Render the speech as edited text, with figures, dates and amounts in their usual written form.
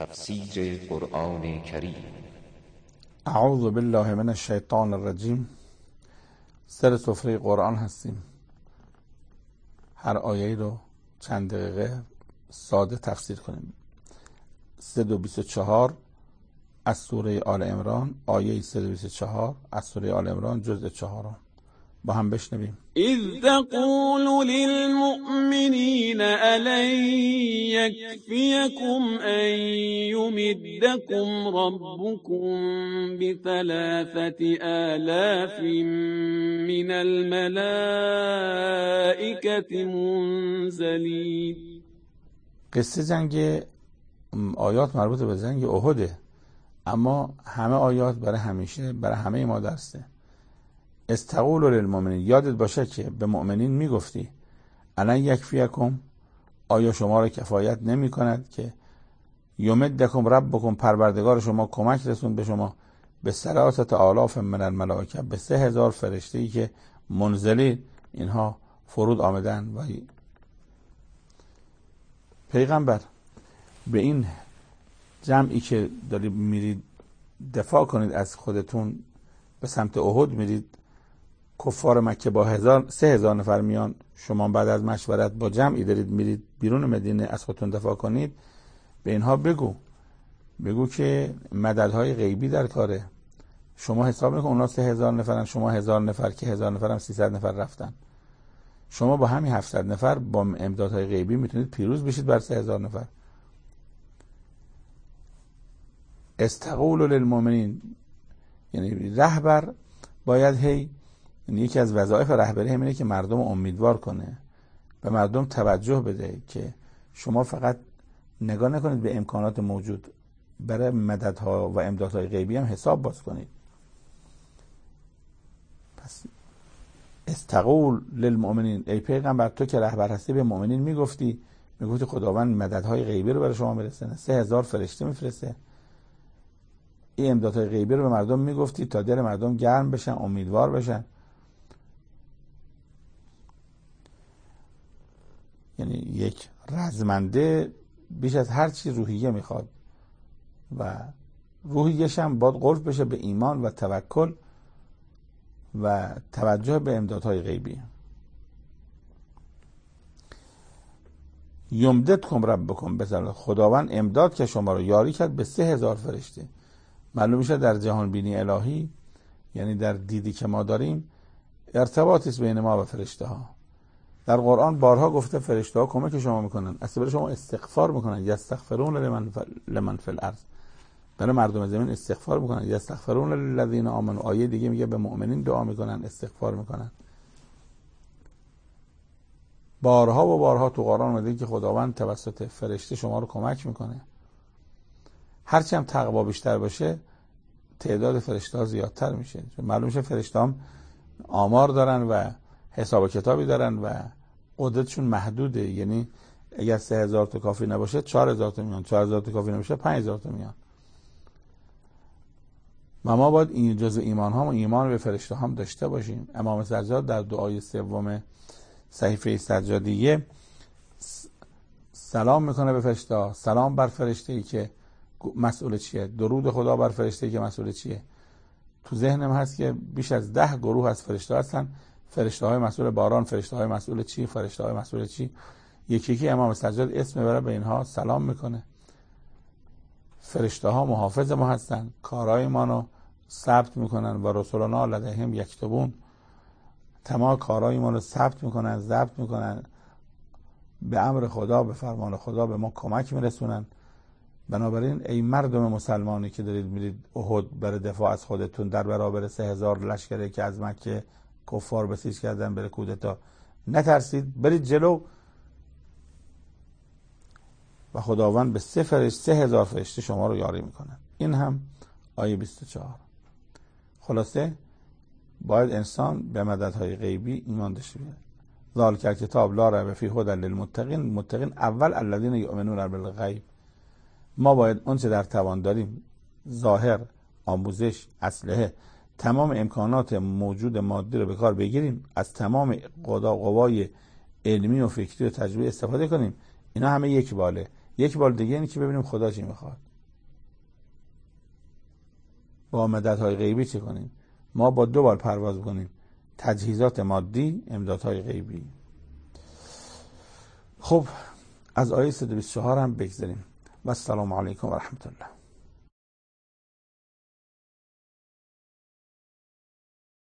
تفسیر قرآن کریم. اعوذ بالله من الشیطان الرجیم. سر سفره قرآن هستیم. هر آیه رو چند دقیقه ساده تفسیر کنیم. 324 از سوره آل عمران، آیه 324 از سوره آل عمران، جزء 4. با هم بشنویم. اذ تقول للمؤمنین الن یکفیکم ان یمدکم ربکم بثلاثة آلاف من الملائکة منزلین. قصه جنگ آیات مربوط به جنگ احده، اما همه آیات برای همیشه، برای همه ما درسه. استقول للمؤمنین، یادت باشه که به مؤمنین میگفتی الان یکفیکم، آیا شما را کفایت نمی کند که یمدکم ربکم، پروردگار شما کمک رسون به شما به 3 آلاف من الملائکه، به 3000 فرشته‌ای که منزلی اینها فرود آمدن. و پیغمبر به این جمعی که دارید میرید دفاع کنید از خودتون، به سمت احد میرید، کفار مکه با 3000 نفر میان، شما بعد از مشورت با جمعی دارید میرید بیرون مدینه از خودتون دفاع کنید، به اینها بگو که مددهای غیبی در کاره. شما حساب نکن اونا 3000 نفرن، شما 1000 نفر، که 1000 نفر هم 300 نفر رفتن. شما با همین 700 نفر با امدادهای غیبی میتونید پیروز بشید بر 3000 نفر. استقول للمؤمنین، یعنی رهبر باید یکی از وظایف رهبری همینه که مردم امیدوار کنه، به مردم توجه بده که شما فقط نگاه نکنید به امکانات موجود، برای مددها و امدادهای غیبی هم حساب باز کنید. پس استقول للمؤمنین، ای پیغمبر تو که رهبر هستی به مؤمنین میگفتی خداوند مددهای غیبی رو برای شما میرسونه، 3000 فرشته میفرسته. این امدادهای غیبی رو به مردم میگفتی تا دل مردم گرم بشن، امیدوار بشن. یعنی یک رزمنده بیش از هر چی روحیه میخواد و روحیه‌ش هم باید قلب بشه به ایمان و توکل و توجه به امدادهای غیبی. یمددکم ربکم بثلاث، خداوند امداد که شما رو یاری کرد به 3000 فرشته. معلوم میشه در جهان بینی الهی، یعنی در دیدی که ما داریم، ارتباطی است بین ما و فرشته ها. در قرآن بارها گفته فرشته ها کمک شما میکنن، اصلا برای شما استغفار میکنن، یستغفرون لمن فی الارض، برای مردم زمین استغفار میکنن، یستغفرون للذین آمنوا. آیه دیگه میگه به مؤمنین دعا میکنن، استغفار میکنن. بارها و بارها تو قرآن اومده که خداوند توسط فرشته شما رو کمک میکنه. هرچی هم تقوا بیشتر باشه تعداد فرشته ها زیادتر میشه. معلوم میشه فرشته هم آمار دارن و حساب کتابی دارن و قدرتشون محدوده. یعنی اگر 3000 تا کافی نباشه 4000 تا میان، 4000 تا کافی نباشه 5000 تا میان. و ما باید این جزء ایمان هم و ایمان به فرشته هم داشته باشیم. امام سجاد در دعای 3 صحیفه سجادیه سلام میکنه به فرشته ها، سلام بر فرشته‌ای که مسئول چیه، درود خدا بر فرشته‌ای که مسئول چیه. تو ذهنم هست که بیش از 10 گروه از فرشته هستن، فرشته های مسئول باران، فرشته های مسئول چی، فرشته های مسئول چی. یکی امام سجاد اسم میبره به اینها سلام میکنه. فرشته ها محافظ ما هستن، کارهای ما رو ثبت میکنن و رسولنا لدیهم یکتبون، تمام کارهای ما رو ثبت میکنن، ضبط میکنن، به امر خدا، به فرمان خدا به ما کمک میرسونن. بنابراین ای مردم مسلمانی که دارید میرید احد برای دفاع از خودتون در برابر 3000 لشکری که از مکه کفار بسیج کردن برای کودتا، نترسید، برید جلو و خداوند به 3000 فرشته شما رو یاری میکنن. این هم آیه 24. خلاصه باید انسان به مددهای غیبی ایمان داشته باشه. ذالک الکتاب لا ریب فیه هدی للمتقین. متقین اول الذین یؤمنون بالغیب. ما باید اون چه در توان داریم، ظاهر، آموزش، اسلحه، تمام امکانات موجود مادی رو به کار بگیریم، از تمام قوای علمی و فکری و تجربی استفاده کنیم. اینا همه یک باله. یک بال دیگه اینه که ببینیم خدا چی میخواد. با مددهای غیبی چه کنیم؟ ما با 2 بار پرواز کنیم، تجهیزات مادی، امدادهای غیبی. خب از آیه 124 هم بگذاریم. و السلام علیکم و رحمت الله.